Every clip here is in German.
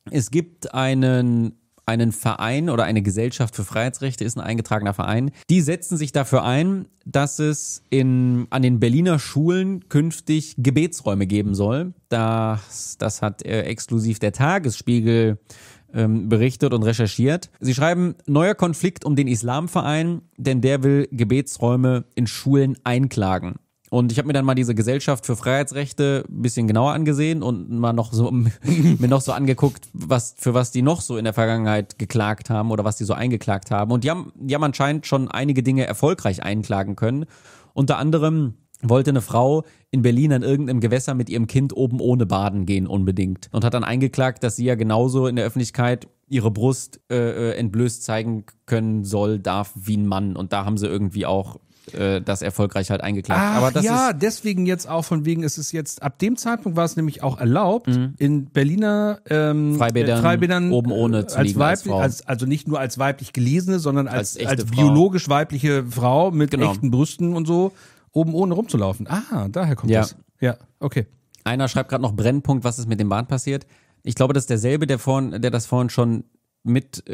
Es gibt einen Verein oder eine Gesellschaft für Freiheitsrechte, ist ein eingetragener Verein. Die setzen sich dafür ein, dass es an den Berliner Schulen künftig Gebetsräume geben soll. Das hat exklusiv der Tagesspiegel berichtet und recherchiert. Sie schreiben, neuer Konflikt um den Islamverein, denn der will Gebetsräume in Schulen einklagen. Und ich habe mir dann mal diese Gesellschaft für Freiheitsrechte ein bisschen genauer angesehen und mir noch so angeguckt, für was die noch so in der Vergangenheit geklagt haben oder was die so eingeklagt haben. Und die haben anscheinend schon einige Dinge erfolgreich einklagen können. Unter anderem wollte eine Frau in Berlin an irgendeinem Gewässer mit ihrem Kind oben ohne baden gehen unbedingt und hat dann eingeklagt, dass sie ja genauso in der Öffentlichkeit ihre Brust entblößt zeigen können darf wie ein Mann. Und da haben sie irgendwie auch das erfolgreich halt eingeklagt. Aber das ist deswegen jetzt auch von wegen, es ist jetzt, ab dem Zeitpunkt war es nämlich auch erlaubt, in Berliner Freibädern oben ohne zu liegen als Frau. Also nicht nur als weiblich gelesene, sondern als echte Frau. biologisch weibliche Frau mit echten Brüsten und so, oben ohne rumzulaufen. Daher kommt das. Ja, okay. Einer schreibt gerade noch Brennpunkt, was ist mit dem Bad passiert. Ich glaube, das ist derselbe, der das vorhin schon mit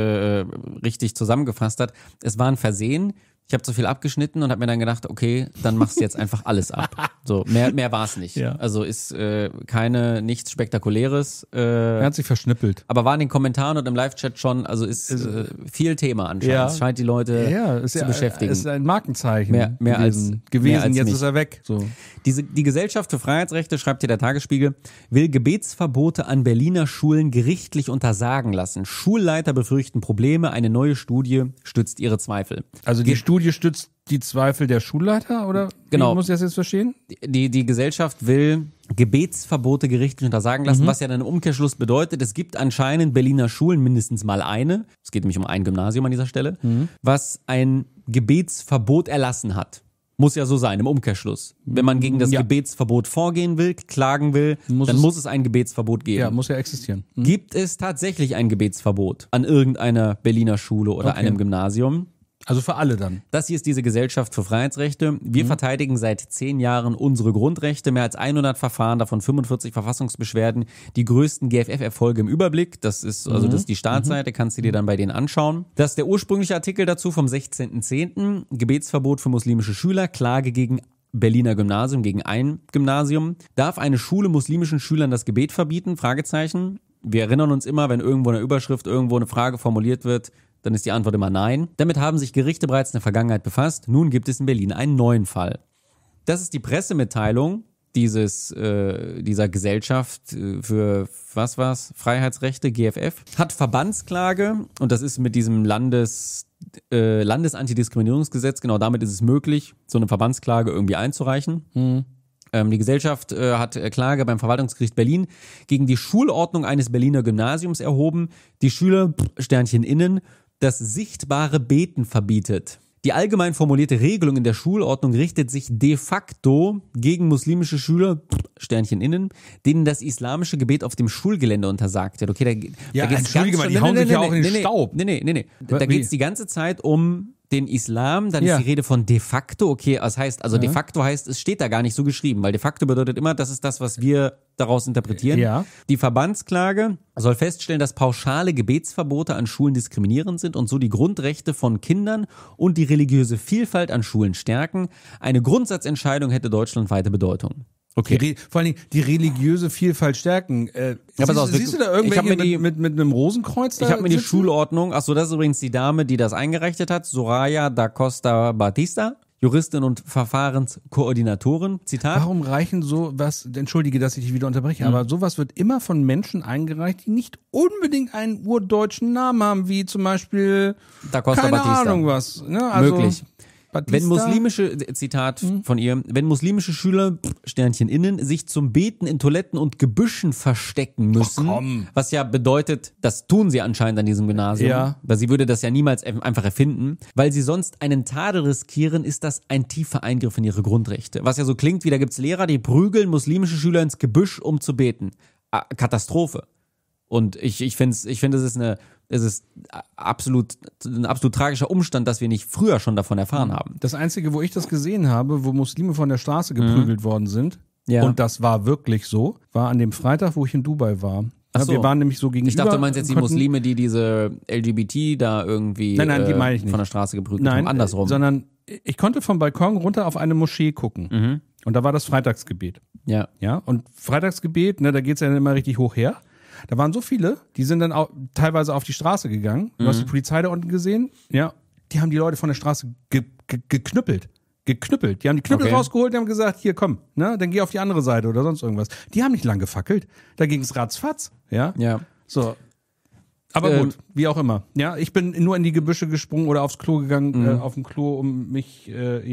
richtig zusammengefasst hat. Es war ein Versehen. Ich habe zu viel abgeschnitten und habe mir dann gedacht, okay, dann machst du jetzt einfach alles ab. So, mehr war es nicht. Ja. Also ist nichts Spektakuläres. Er hat sich verschnippelt. Aber war in den Kommentaren und im Live-Chat schon, also ist viel Thema anscheinend. Ja. Es scheint die Leute zu beschäftigen. Ist ein Markenzeichen mehr als jetzt nicht. Ist er weg. So. Die Gesellschaft für Freiheitsrechte, schreibt hier der Tagesspiegel, will Gebetsverbote an Berliner Schulen gerichtlich untersagen lassen. Schulleiter befürchten Probleme, eine neue Studie stützt ihre Zweifel. Also die Studie stützt die Zweifel der Schulleiter, oder? Genau. Wie muss ich das jetzt verstehen? Die Gesellschaft will Gebetsverbote gerichtlich untersagen lassen, was ja dann im Umkehrschluss bedeutet, es gibt anscheinend Berliner Schulen, mindestens mal eine, es geht nämlich um ein Gymnasium an dieser Stelle, was ein Gebetsverbot erlassen hat. Muss ja so sein, im Umkehrschluss. Wenn man gegen das Gebetsverbot vorgehen will, klagen will, dann muss es ein Gebetsverbot geben. Ja, muss ja existieren. Gibt es tatsächlich ein Gebetsverbot an irgendeiner Berliner Schule oder einem Gymnasium? Also für alle dann. Das hier ist diese Gesellschaft für Freiheitsrechte. Wir verteidigen seit 10 Jahren unsere Grundrechte. Mehr als 100 Verfahren, davon 45 Verfassungsbeschwerden. Die größten GFF-Erfolge im Überblick. Das ist die Startseite, kannst du dir dann bei denen anschauen. Das ist der ursprüngliche Artikel dazu vom 16.10. Gebetsverbot für muslimische Schüler. Klage gegen Berliner Gymnasium, gegen ein Gymnasium. Darf eine Schule muslimischen Schülern das Gebet verbieten? Fragezeichen. Wir erinnern uns immer, wenn irgendwo in der Überschrift irgendwo eine Frage formuliert wird, dann ist die Antwort immer nein. Damit haben sich Gerichte bereits in der Vergangenheit befasst. Nun gibt es in Berlin einen neuen Fall. Das ist die Pressemitteilung dieser Gesellschaft für, Freiheitsrechte, GFF. Hat Verbandsklage und das ist mit diesem Landesantidiskriminierungsgesetz, genau damit ist es möglich, so eine Verbandsklage irgendwie einzureichen. Die Gesellschaft hat Klage beim Verwaltungsgericht Berlin gegen die Schulordnung eines Berliner Gymnasiums erhoben. Die Schüler, Sternchen innen, das sichtbare Beten verbietet. Die allgemein formulierte Regelung in der Schulordnung richtet sich de facto gegen muslimische Schüler, Sternchen innen, denen das islamische Gebet auf dem Schulgelände untersagt wird. Okay, da geht's entschuldige mal, die hauen sich ja auch in den Staub. Nee. Da geht's die ganze Zeit um den Islam, dann ist die Rede von de facto, okay, das heißt, de facto heißt, es steht da gar nicht so geschrieben, weil de facto bedeutet immer, das ist das, was wir daraus interpretieren. Ja. Die Verbandsklage soll feststellen, dass pauschale Gebetsverbote an Schulen diskriminierend sind und so die Grundrechte von Kindern und die religiöse Vielfalt an Schulen stärken. Eine Grundsatzentscheidung hätte deutschlandweite Bedeutung. Okay. Vor allen Dingen die religiöse Vielfalt stärken. Siehst du da irgendwelche mit einem Rosenkreuz da? Ich habe mir die Schulordnung, das ist übrigens die Dame, die das eingerichtet hat, Soraya da Costa Batista, Juristin und Verfahrenskoordinatorin, Zitat. Warum reichen sowas, entschuldige, dass ich dich wieder unterbreche, aber sowas wird immer von Menschen eingereicht, die nicht unbedingt einen urdeutschen Namen haben, wie zum Beispiel da Costa keine Batista. Ahnung was. Ne? Also, möglich. Batista? Wenn muslimische, Zitat von ihr, wenn muslimische Schüler, Sternchen innen, sich zum Beten in Toiletten und Gebüschen verstecken müssen, was ja bedeutet, das tun sie anscheinend an diesem Gymnasium, weil sie würde das ja niemals einfach erfinden, weil sie sonst einen Tadel riskieren, ist das ein tiefer Eingriff in ihre Grundrechte. Was ja so klingt, wie da gibt's Lehrer, die prügeln muslimische Schüler ins Gebüsch, um zu beten. Katastrophe. Und ich finde, es ist ein absolut tragischer Umstand, dass wir nicht früher schon davon erfahren haben. Das Einzige, wo ich das gesehen habe, wo Muslime von der Straße geprügelt worden sind, und das war wirklich so, war an dem Freitag, wo ich in Dubai war. Ach Ja, so. wir waren nämlich so gegenüber. Ich dachte, du meinst jetzt die konnten- Muslime, die diese LGBT da irgendwie Nein, die meine ich nicht. von der Straße geprügelt Nein, haben. Andersrum. sondern ich konnte vom Balkon runter auf eine Moschee gucken. Und da war das Freitagsgebet. Ja. Ja, und Freitagsgebet, ne, da geht's ja dann immer richtig hoch her. Da waren so viele, die sind dann auch teilweise auf die Straße gegangen. Du hast die Polizei da unten gesehen. Ja, die haben die Leute von der Straße geknüppelt. Die haben die Knüppel Okay. rausgeholt und haben gesagt, hier komm, ne, dann geh auf die andere Seite oder sonst irgendwas. Die haben nicht lang gefackelt. Da ging's ratzfatz. Ja. Ja. So. Aber gut, wie auch immer. Ja, ich bin nur in die Gebüsche gesprungen oder aufs Klo gegangen, auf dem Klo, um mich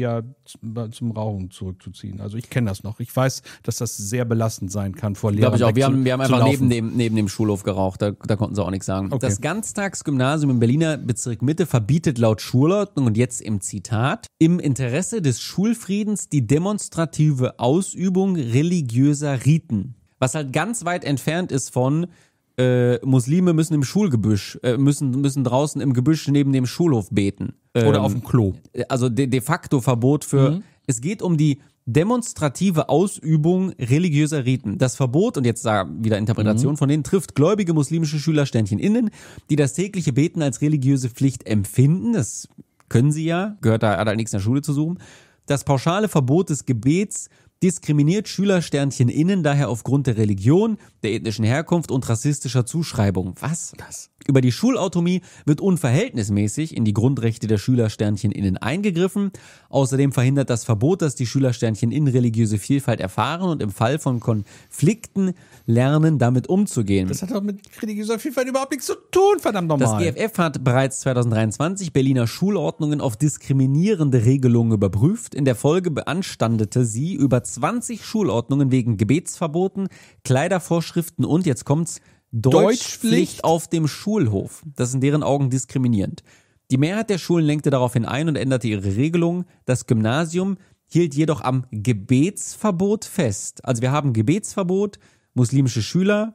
zum Rauchen zurückzuziehen. Also ich kenne das noch. Ich weiß, dass das sehr belastend sein kann, vor Lehrern. Glaube ich auch. Wir haben einfach laufen. neben dem Schulhof geraucht. Da konnten sie auch nichts sagen. Okay. Das Ganztagsgymnasium im Berliner Bezirk Mitte verbietet laut Schulordnung, und jetzt im Zitat, im Interesse des Schulfriedens die demonstrative Ausübung religiöser Riten. Was halt ganz weit entfernt ist von Muslime müssen im Schulgebüsch, müssen draußen im Gebüsch neben dem Schulhof beten. Oder auf dem Klo. Also de facto Verbot für, es geht um die demonstrative Ausübung religiöser Riten. Das Verbot, und jetzt wieder Interpretation von denen, trifft gläubige muslimische Schüler innen, die das tägliche Beten als religiöse Pflicht empfinden. Das können sie ja, hat halt nichts in der Schule zu suchen. Das pauschale Verbot des Gebets diskriminiert Schüler innen daher aufgrund der Religion, der ethnischen Herkunft und rassistischer Zuschreibung. Was? Über die Schulautonomie wird unverhältnismäßig in die Grundrechte der Schüler innen eingegriffen. Außerdem verhindert das Verbot, dass die Schüler innen religiöse Vielfalt erfahren und im Fall von Konflikten lernen, damit umzugehen. Das hat doch mit religiöser Vielfalt überhaupt nichts zu tun, verdammt Das nochmal. GFF hat bereits 2023 Berliner Schulordnungen auf diskriminierende Regelungen überprüft. In der Folge beanstandete sie über 20 Schulordnungen wegen Gebetsverboten, Kleidervorschriften und, jetzt kommt's, Deutschpflicht auf dem Schulhof. Das ist in deren Augen diskriminierend. Die Mehrheit der Schulen lenkte daraufhin ein und änderte ihre Regelung. Das Gymnasium hielt jedoch am Gebetsverbot fest. Also wir haben Gebetsverbot, muslimische Schüler,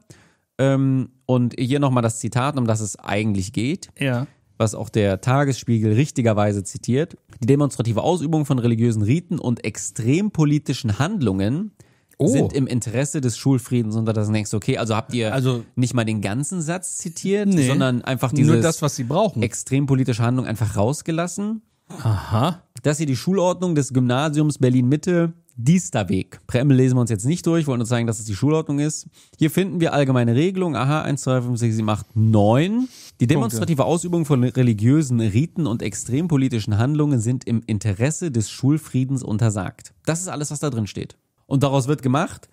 und hier nochmal das Zitat, um das es eigentlich geht, Ja. was auch der Tagesspiegel richtigerweise zitiert. Die demonstrative Ausübung von religiösen Riten und extrempolitischen Handlungen sind im Interesse des Schulfriedens, und das denkst du, okay, also habt ihr nicht mal den ganzen Satz zitiert, sondern einfach Nur dieses das, was sie brauchen. extrempolitische Handlung einfach rausgelassen. Aha. Das hier die Schulordnung des Gymnasiums Berlin-Mitte, Diesterweg. Präambel lesen wir uns jetzt nicht durch, wollen uns zeigen, dass es die Schulordnung ist. Hier finden wir allgemeine Regelungen. Aha, 1, 2, 5, 6, 7, 8, 9. Die demonstrative Ausübung von religiösen Riten und extrempolitischen Handlungen sind im Interesse des Schulfriedens untersagt. Das ist alles, was da drin steht. Und daraus wird gemacht,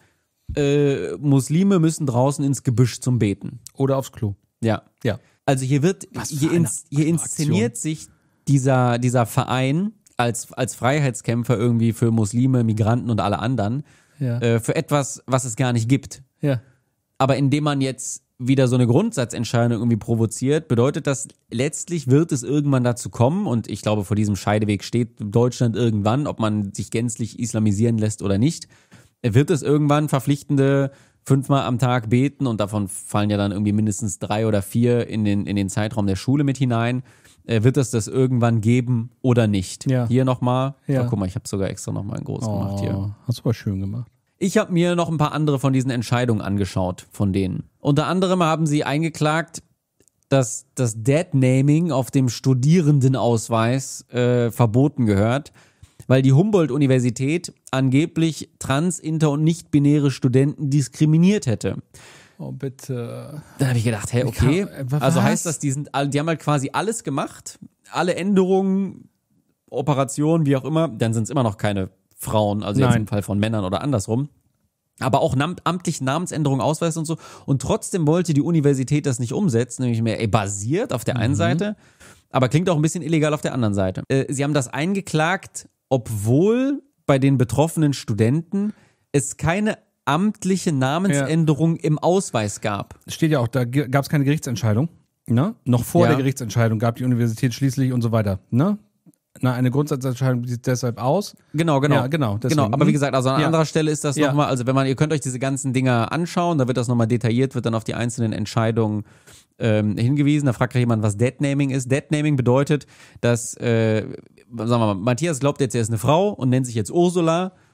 Muslime müssen draußen ins Gebüsch zum Beten. Oder aufs Klo. Ja. Ja. Also hier eine inszeniert sich dieser Verein als Freiheitskämpfer irgendwie für Muslime, Migranten und alle anderen, für etwas, was es gar nicht gibt. Ja. Aber indem man jetzt wieder so eine Grundsatzentscheidung irgendwie provoziert, bedeutet das, letztlich wird es irgendwann dazu kommen, und ich glaube, vor diesem Scheideweg steht Deutschland irgendwann, ob man sich gänzlich islamisieren lässt oder nicht, wird es irgendwann verpflichtende 5-mal am Tag beten, und davon fallen ja dann irgendwie mindestens 3 oder 4 in den Zeitraum der Schule mit hinein. Wird es das irgendwann geben oder nicht? Ja. Hier nochmal. Ja. Oh, guck mal, ich habe sogar extra nochmal ein groß gemacht hier. Hast du aber schön gemacht. Ich habe mir noch ein paar andere von diesen Entscheidungen angeschaut, von denen. Unter anderem haben sie eingeklagt, dass das Deadnaming auf dem Studierendenausweis verboten gehört, weil die Humboldt-Universität angeblich trans-, inter- und nicht-binäre Studenten diskriminiert hätte. Oh, bitte. Dann habe ich gedacht, hey, okay, also was? heißt das, die haben halt quasi alles gemacht, alle Änderungen, Operationen, wie auch immer, dann sind es immer noch keine Frauen, also jetzt Nein. im Fall von Männern oder andersrum. Aber auch amtliche Namensänderung, Ausweis und so. Und trotzdem wollte die Universität das nicht umsetzen, nämlich mehr basiert auf der einen Seite, aber klingt auch ein bisschen illegal auf der anderen Seite. Sie haben das eingeklagt, obwohl bei den betroffenen Studenten es keine amtliche Namensänderung im Ausweis gab. Steht ja auch, da gab es keine Gerichtsentscheidung. Ne? Noch vor Ja. der Gerichtsentscheidung gab die Universität schließlich und so weiter. Ne? Na, eine Grundsatzentscheidung sieht deshalb aus. Genau. Ja, genau, deswegen. Aber wie gesagt, also an Ja. anderer Stelle ist das Ja. nochmal, also ihr könnt euch diese ganzen Dinger anschauen, da wird das nochmal detailliert, wird dann auf die einzelnen Entscheidungen hingewiesen. Da fragt jemand, was Deadnaming ist. Deadnaming bedeutet, dass, sagen wir mal, Matthias glaubt jetzt, er ist eine Frau und nennt sich jetzt Ursula,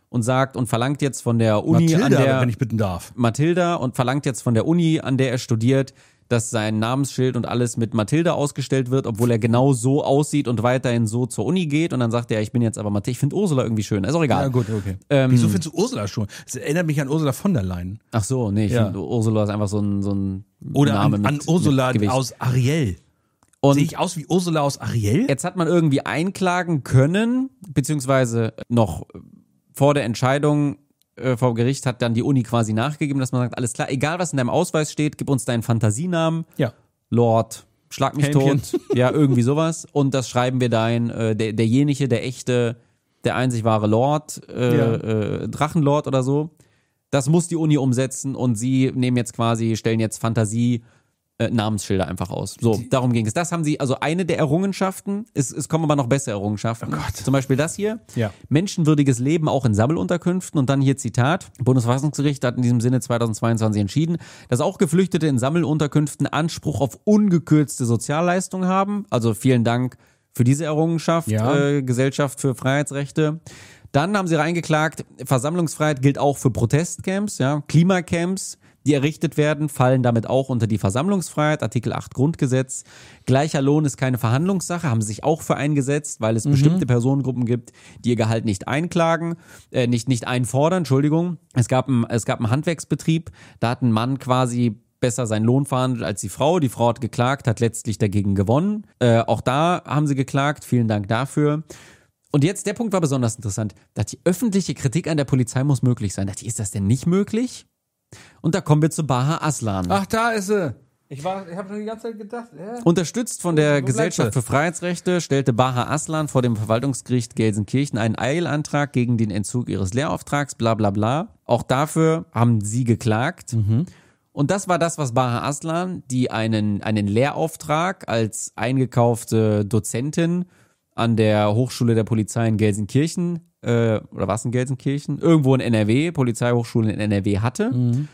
und sagt und verlangt jetzt von der Uni, Mathilda, wenn ich bitten darf. Mathilda und verlangt jetzt von der Uni, an der er studiert, dass sein Namensschild und alles mit Mathilda ausgestellt wird, obwohl er genau so aussieht und weiterhin so zur Uni geht. Und dann sagt er, ich bin jetzt aber Mathilda. Ich finde Ursula irgendwie schön. Ist auch egal. Ja gut, okay. Wieso findest du Ursula schon? Das erinnert mich an Ursula von der Leyen. Ach so, nee, ich finde Ursula ist einfach so ein Oder Name an Ursula mit aus Ariel. Sehe ich aus wie Ursula aus Ariel? Jetzt hat man irgendwie einklagen können, beziehungsweise noch vor der Entscheidung vor Gericht hat dann die Uni quasi nachgegeben, dass man sagt, alles klar, egal was in deinem Ausweis steht, gib uns deinen Fantasienamen. Ja. Lord, schlag mich Helmchen. tot. Ja, irgendwie sowas. Und das schreiben wir dein, derjenige, der echte, der einzig wahre Lord, Drachenlord oder so. Das muss die Uni umsetzen und sie nehmen jetzt quasi, stellen jetzt Fantasie Namensschilder einfach aus. So, darum ging es. Das haben sie, also eine der Errungenschaften, es kommen aber noch bessere Errungenschaften. Oh Gott. Zum Beispiel das hier. Ja. Menschenwürdiges Leben auch in Sammelunterkünften. Und dann hier Zitat. Bundesverfassungsgericht hat in diesem Sinne 2022 entschieden, dass auch Geflüchtete in Sammelunterkünften Anspruch auf ungekürzte Sozialleistungen haben. Also vielen Dank für diese Errungenschaft, Gesellschaft für Freiheitsrechte. Dann haben sie reingeklagt, Versammlungsfreiheit gilt auch für Protestcamps, ja, Klimacamps, die errichtet werden, fallen damit auch unter die Versammlungsfreiheit, Artikel 8 Grundgesetz. Gleicher Lohn ist keine Verhandlungssache, haben sie sich auch für eingesetzt, weil es bestimmte Personengruppen gibt, die ihr Gehalt nicht einklagen, nicht einfordern, Entschuldigung. Es gab einen Handwerksbetrieb, da hat ein Mann quasi besser seinen Lohn verhandelt als die Frau. Die Frau hat geklagt, hat letztlich dagegen gewonnen. Auch da haben sie geklagt, vielen Dank dafür. Und jetzt, der Punkt war besonders interessant. Die öffentliche Kritik an der Polizei muss möglich sein. Ist das denn nicht möglich? Und da kommen wir zu Baha Aslan. Ach, da ist sie. Ich habe schon die ganze Zeit gedacht. Unterstützt von der Wo Gesellschaft für Freiheitsrechte stellte Baha Aslan vor dem Verwaltungsgericht Gelsenkirchen einen Eilantrag gegen den Entzug ihres Lehrauftrags, bla bla bla. Auch dafür haben sie geklagt. Und das war das, was Baha Aslan, die einen Lehrauftrag als eingekaufte Dozentin an der Hochschule der Polizei in Gelsenkirchen, oder was in Gelsenkirchen? Irgendwo in NRW, Polizeihochschule in NRW hatte.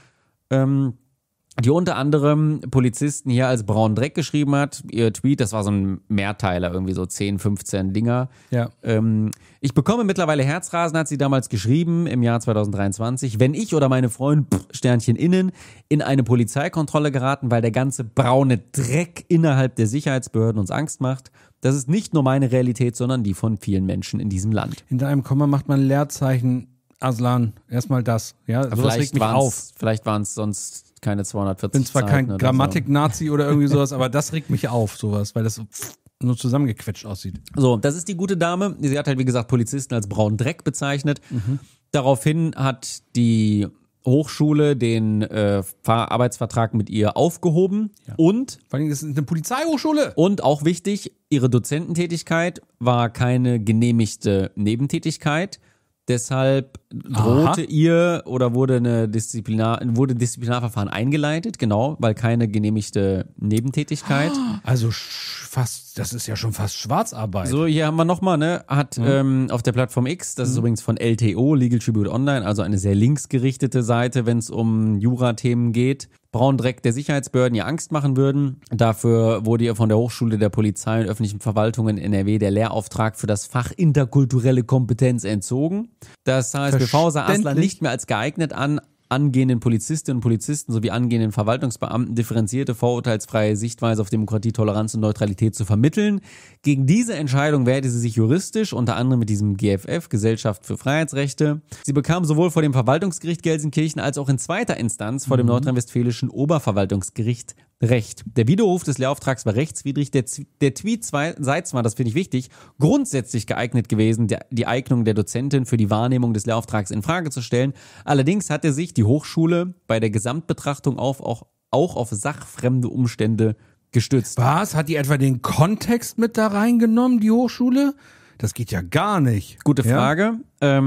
Die unter anderem Polizisten hier als braunen Dreck geschrieben hat. Ihr Tweet, das war so ein Mehrteiler, irgendwie so 10, 15 Dinger. Ja. Ich bekomme mittlerweile Herzrasen, hat sie damals geschrieben, im Jahr 2023. Wenn ich oder meine Freunde, Sternchen innen, in eine Polizeikontrolle geraten, weil der ganze braune Dreck innerhalb der Sicherheitsbehörden uns Angst macht, das ist nicht nur meine Realität, sondern die von vielen Menschen in diesem Land. Hinter einem Komma macht man Leerzeichen, Aslan. Erstmal das. Ja, sowas regt mich auf. Vielleicht waren es sonst keine 240 Ich bin zwar Seiten kein Grammatik-Nazi oder irgendwie sowas, aber das regt mich auf, sowas, weil das so nur zusammengequetscht aussieht. So, das ist die gute Dame. Sie hat halt, wie gesagt, Polizisten als braunen Dreck bezeichnet. Daraufhin hat die Hochschule den Arbeitsvertrag mit ihr aufgehoben und Vor allem, das ist eine Polizeihochschule. Und auch wichtig, ihre Dozententätigkeit war keine genehmigte Nebentätigkeit. Deshalb drohte ihr oder wurde Disziplinarverfahren eingeleitet, genau, weil keine genehmigte Nebentätigkeit. Also fast, das ist ja schon fast Schwarzarbeit. So, hier haben wir nochmal, ne, hat auf der Plattform X, das ist übrigens von LTO, Legal Tribute Online, also eine sehr linksgerichtete Seite, wenn es um Jura-Themen geht, Braundreck der Sicherheitsbehörden ihr Angst machen würden. Dafür wurde ihr von der Hochschule der Polizei und öffentlichen Verwaltungen in NRW der Lehrauftrag für das Fach interkulturelle Kompetenz entzogen. Das HSBV sah Aslan nicht mehr als geeignet an, angehenden Polizistinnen und Polizisten sowie angehenden Verwaltungsbeamten differenzierte, vorurteilsfreie Sichtweise auf Demokratie, Toleranz und Neutralität zu vermitteln. Gegen diese Entscheidung wehrte sie sich juristisch, unter anderem mit diesem GFF, Gesellschaft für Freiheitsrechte. Sie bekam sowohl vor dem Verwaltungsgericht Gelsenkirchen als auch in zweiter Instanz vor dem nordrhein-westfälischen Oberverwaltungsgericht Recht. Der Widerruf des Lehrauftrags war rechtswidrig. Der Tweet sei zwar, das finde ich wichtig, grundsätzlich geeignet gewesen, die Eignung der Dozentin für die Wahrnehmung des Lehrauftrags in Frage zu stellen. Allerdings hatte sich die Hochschule bei der Gesamtbetrachtung auch auf sachfremde Umstände gestützt. Was? Hat die etwa den Kontext mit da reingenommen, die Hochschule? Das geht ja gar nicht. Gute Frage.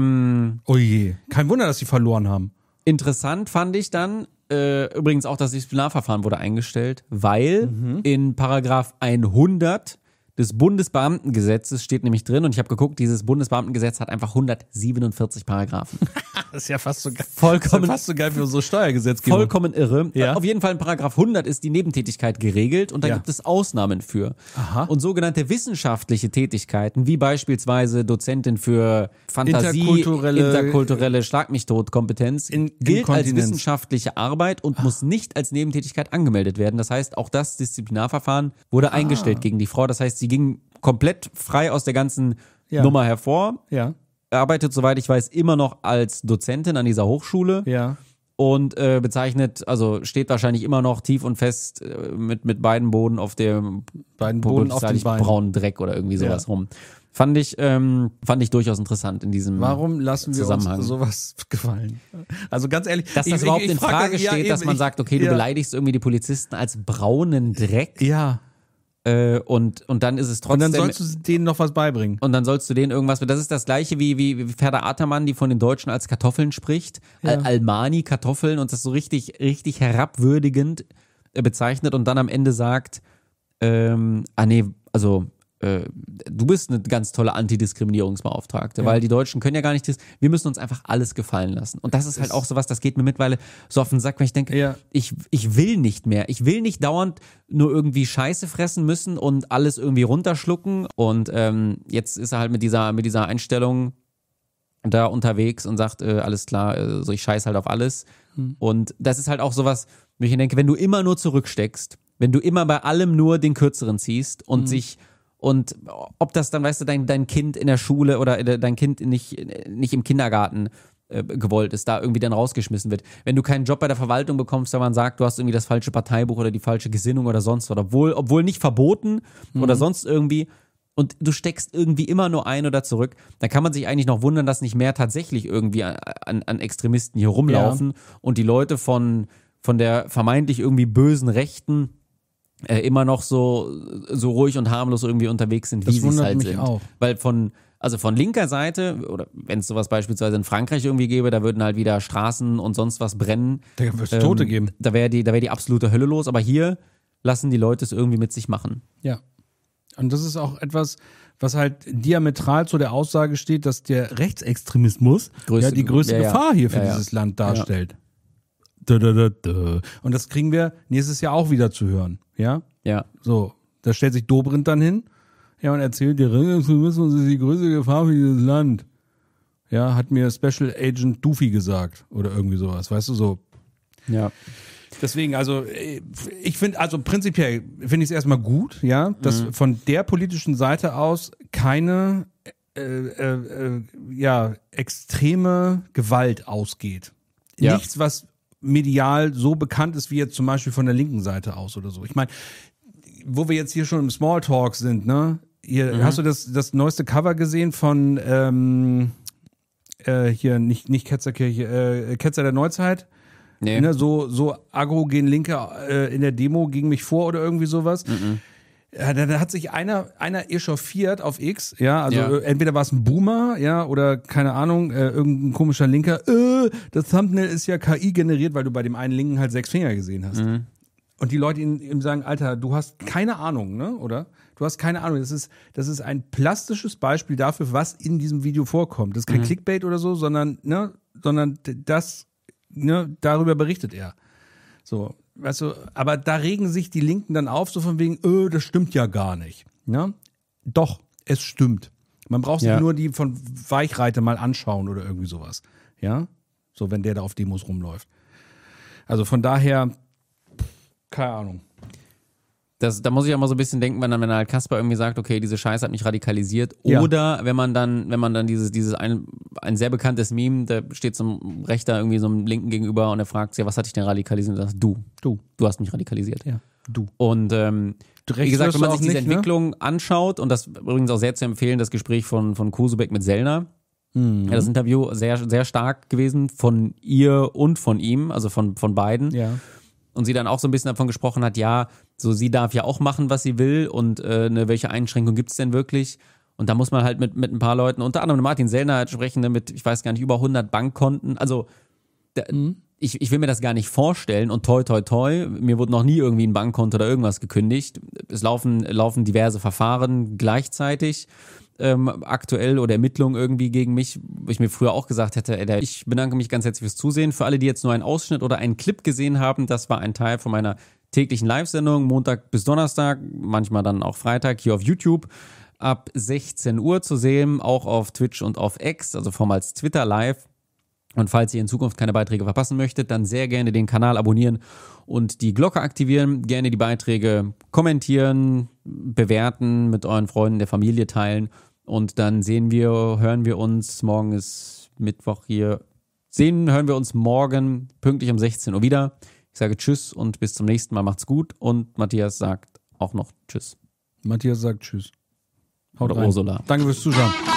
Oh je. Kein Wunder, dass sie verloren haben. Interessant fand ich dann, übrigens auch das Disziplinarverfahren wurde eingestellt, weil in Paragraph 100 des Bundesbeamtengesetzes steht nämlich drin, und ich habe geguckt, dieses Bundesbeamtengesetz hat einfach 147 Paragraphen. Das ist ja fast so geil. Vollkommen, so geil für so Steuergesetzgebung. vollkommen irre. Ja. Auf jeden Fall in Paragraph 100 ist die Nebentätigkeit geregelt und da Ja. gibt es Ausnahmen für. Aha. Und sogenannte wissenschaftliche Tätigkeiten, wie beispielsweise Dozentin für Fantasie, interkulturelle Schlag-mich-tot-Kompetenz, gilt als Inkontinenz. wissenschaftliche Arbeit und muss nicht als Nebentätigkeit angemeldet werden. Das heißt, auch das Disziplinarverfahren wurde eingestellt gegen die Frau. Das heißt, sie ging komplett frei aus der ganzen Ja. Nummer hervor, Ja, arbeitet, soweit ich weiß, immer noch als Dozentin an dieser Hochschule ja. und bezeichnet, also steht wahrscheinlich immer noch tief und fest mit beiden Boden auf dem Beiden Boden auf den Beinen. braunen Dreck oder irgendwie sowas rum. Fand ich durchaus interessant in diesem Warum lassen wir Zusammenhang. uns sowas gefallen? Also ganz ehrlich. Dass das überhaupt in frage- Frage ja, steht, dass eben, man sagt, okay, du ja. beleidigst irgendwie die Polizisten als braunen Dreck Ja. und dann ist es Und trotzdem... dann sollst du denen noch was beibringen. Und dann sollst du denen irgendwas, das ist das gleiche wie Ferda Ataman, die von den Deutschen als Kartoffeln spricht, Ja. Almani Kartoffeln und das so richtig herabwürdigend bezeichnet und dann am Ende sagt, du bist eine ganz tolle Antidiskriminierungsbeauftragte, weil die Deutschen können ja gar nicht, wir müssen uns einfach alles gefallen lassen. Und das ist halt auch sowas, das geht mir mittlerweile so auf den Sack, weil ich denke, Ja. ich will nicht mehr. Ich will nicht dauernd nur irgendwie Scheiße fressen müssen und alles irgendwie runterschlucken. Und jetzt ist er halt mit dieser Einstellung da unterwegs und sagt, alles klar, so ich scheiß halt auf alles. Und das ist halt auch sowas, wo ich denke, wenn du immer nur zurücksteckst, wenn du immer bei allem nur den Kürzeren ziehst und und ob das dann, weißt du, dein Kind in der Schule oder dein Kind nicht im Kindergarten gewollt ist, da irgendwie dann rausgeschmissen wird. Wenn du keinen Job bei der Verwaltung bekommst, wenn man sagt, du hast irgendwie das falsche Parteibuch oder die falsche Gesinnung oder sonst was, obwohl nicht verboten oder sonst irgendwie, und du steckst irgendwie immer nur ein oder zurück, dann kann man sich eigentlich noch wundern, dass nicht mehr tatsächlich irgendwie an Extremisten hier rumlaufen und die Leute von der vermeintlich irgendwie bösen Rechten immer noch so ruhig und harmlos irgendwie unterwegs sind, wie sie es halt sind. Auch. Weil von linker Seite, oder wenn es sowas beispielsweise in Frankreich irgendwie gäbe, da würden halt wieder Straßen und sonst was brennen. Da wird es Tote geben. Da wäre die absolute Hölle los, aber hier lassen die Leute es irgendwie mit sich machen. Ja. Und das ist auch etwas, was halt diametral zu der Aussage steht, dass der Rechtsextremismus die größte Gefahr hier für dieses Land darstellt. Und das kriegen wir nächstes Jahr auch wieder zu hören. Ja? Ja. So, da stellt sich Dobrindt dann hin, ja, und erzählt, der Rechtsextremismus ist die größte Gefahr für dieses Land. Ja, hat mir Special Agent Doofy gesagt oder irgendwie sowas, weißt du, so. Ja. Deswegen, also ich finde, also prinzipiell finde ich es erstmal gut, ja, dass von der politischen Seite aus keine extreme Gewalt ausgeht. Ja. Nichts, was medial so bekannt ist wie jetzt zum Beispiel von der linken Seite aus oder so. Ich meine, wo wir jetzt hier schon im Smalltalk sind, ne? Hier, hast du das neueste Cover gesehen von hier nicht Ketzerkirche, Ketzer der Neuzeit? Nee. Ne, so aggro gehen Linke in der Demo gegen mich vor oder irgendwie sowas. Ja, da hat sich einer echauffiert auf X, ja, also entweder war es ein Boomer, ja, oder keine Ahnung, irgendein komischer Linker, das Thumbnail ist ja KI generiert, weil du bei dem einen Linken halt 6 Finger gesehen hast. Und die Leute ihm sagen, Alter, du hast keine Ahnung, ne, oder? Du hast keine Ahnung, das ist ein plastisches Beispiel dafür, was in diesem Video vorkommt. Das ist kein Clickbait oder so, sondern das, ne, darüber berichtet er. So, weißt du, aber da regen sich die Linken dann auf, so von wegen, das stimmt ja gar nicht. Ne? Doch, es stimmt. Man braucht sich nur die von Weichreite mal anschauen oder irgendwie sowas. Ja, so wenn der da auf Demos rumläuft. Also von daher, keine Ahnung. Da muss ich auch mal so ein bisschen denken, wenn halt Kasper irgendwie sagt, okay, diese Scheiße hat mich radikalisiert. Ja. Oder wenn man dann dieses ein sehr bekanntes Meme, da steht so ein Rechter irgendwie so einem Linken gegenüber und er fragt sich, was hat dich denn radikalisiert? Und er sagt, du hast mich radikalisiert. Ja, du. Und wie gesagt, wenn man sich diese Entwicklung anschaut, und das übrigens auch sehr zu empfehlen, das Gespräch von Kusebeck mit Sellner, ja, das Interview sehr, sehr stark gewesen von ihr und von ihm, also von beiden. Ja. Und sie dann auch so ein bisschen davon gesprochen hat, ja, so sie darf ja auch machen, was sie will und welche Einschränkungen gibt es denn wirklich? Und da muss man halt mit ein paar Leuten, unter anderem Martin Sellner halt sprechen, mit, ich weiß gar nicht, über 100 Bankkonten. Also ich will mir das gar nicht vorstellen und toi, toi, toi, mir wurde noch nie irgendwie ein Bankkonto oder irgendwas gekündigt. Es laufen diverse Verfahren gleichzeitig aktuell oder Ermittlungen irgendwie gegen mich, wo ich mir früher auch gesagt hätte, ich bedanke mich ganz herzlich fürs Zusehen. Für alle, die jetzt nur einen Ausschnitt oder einen Clip gesehen haben, das war ein Teil von meiner täglichen Live-Sendung, Montag bis Donnerstag, manchmal dann auch Freitag hier auf YouTube, ab 16 Uhr zu sehen, auch auf Twitch und auf X, also vormals Twitter live. Und falls ihr in Zukunft keine Beiträge verpassen möchtet, dann sehr gerne den Kanal abonnieren und die Glocke aktivieren. Gerne die Beiträge kommentieren, bewerten, mit euren Freunden der Familie teilen. Und dann hören wir uns, morgen ist Mittwoch hier, hören wir uns morgen pünktlich um 16 Uhr wieder. Ich sage Tschüss und bis zum nächsten Mal. Macht's gut. Und Matthias sagt auch noch Tschüss. Matthias sagt Tschüss. Haut rein. Ursula. Danke fürs Zuschauen.